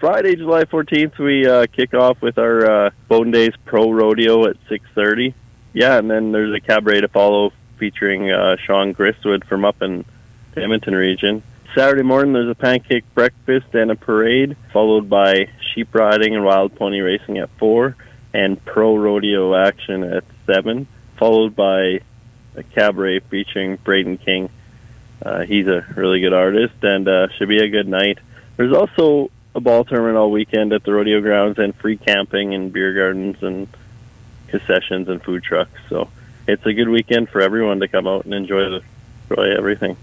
Friday, July 14th, we kick off with our Bowden Days Pro Rodeo at 6:30. Yeah, and then there's a cabaret to follow featuring Sean Gristwood from up in the Edmonton region. Saturday morning, there's a pancake breakfast and a parade, followed by sheep riding and wild pony racing at 4, and pro rodeo action at 7, followed by a cabaret featuring Braden King. He's a really good artist, and should be a good night. There's also a ball tournament all weekend at the rodeo grounds, and free camping and beer gardens and concessions and food trucks. So it's a good weekend for everyone to come out and enjoy everything.